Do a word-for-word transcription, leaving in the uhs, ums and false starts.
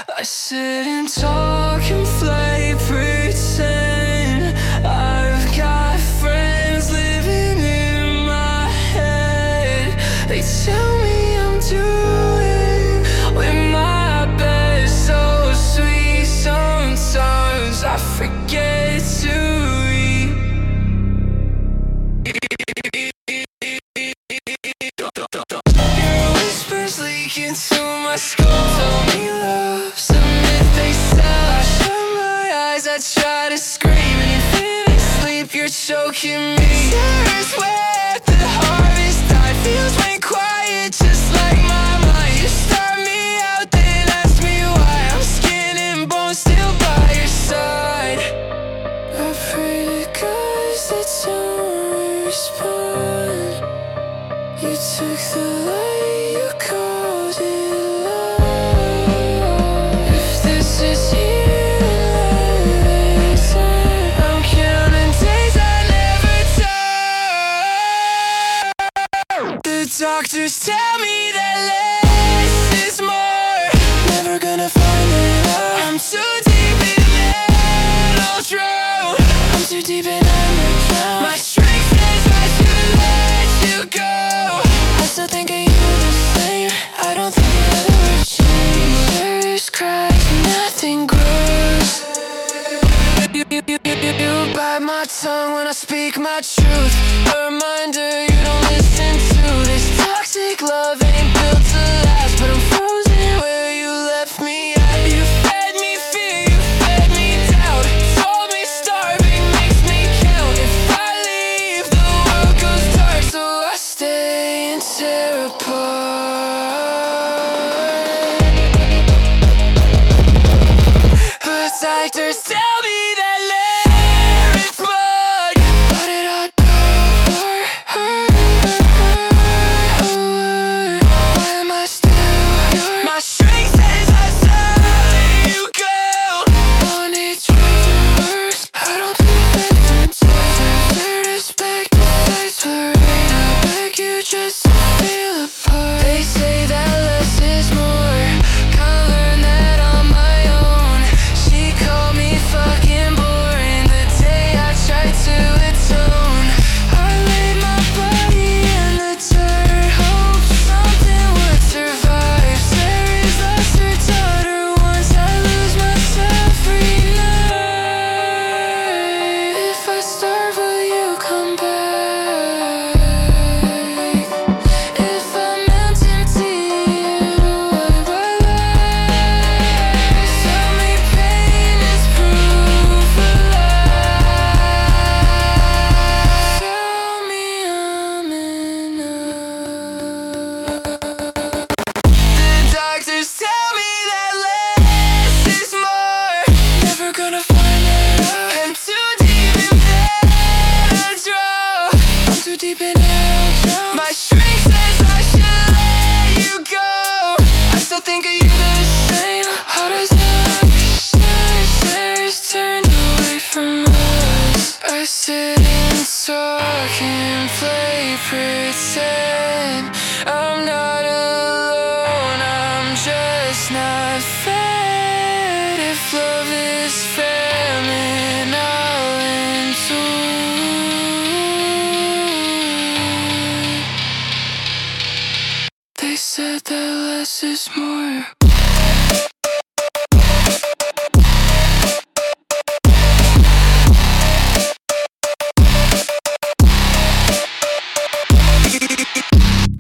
I sit and talk and play pretend. I've got friends living in my head. They tell me I'm doing with my best. So sweet, sometimes I forget to eat. Your whispers leak into my skull. Tell me love's a myth they sell. I shut my eyes, I try to scream, and you think sleep, you're choking me. Tears where the harvest died. Feels went quiet, just like my mind. You start me out, then ask me why. I'm skin and bone, still by your side. I pray to guys that don't respond. You took the light, you called it love. If this is healing, I'm counting days I never took. The doctors tell me that less is more. Never gonna find it out. I'm too deep in metal drought. I'm too deep in underground. My strength says I should let you go. I still think of you the same. I don't think it ever would change. There's cracks, nothing grows. You, you, you, you, you bite my tongue when I speak my truth. A reminder you don't listen to. This toxic love ain't built to last, but I'm frozen where you left me at. You fed me fear, you fed me doubt. Told me starving makes me count. If I leave, the world goes dark, so I stay and tear apart. But doctors tell me that layer is blood. What did I do for her? Why am I still yours? My strength says I should let you go. On each reverse, I don't think that there's respect decides for right. I beg you just to feel apart. They say that less is more. Can't learn that on my own. She called me fucking boring the day I tried to atone. I laid my body in the dirt, hope something would survive. Sarah's lost her daughter once. I lose myself every night. If I starve, will you come back? If I'm empty, do I relax? Tell me pain is proof of life. Tell me I'm enough. The doctors tell me that less is more. Never gonna find it out. I'm too deep in metal drought. I'm too deep in metal drought. My strength says I should let you go. I still think of you the same. How does it understand? Stairs turned away from us. I sit and talk and play pretend. I'm not alone, I'm just not fed. If love is famine, I'll intune. They said that less is more.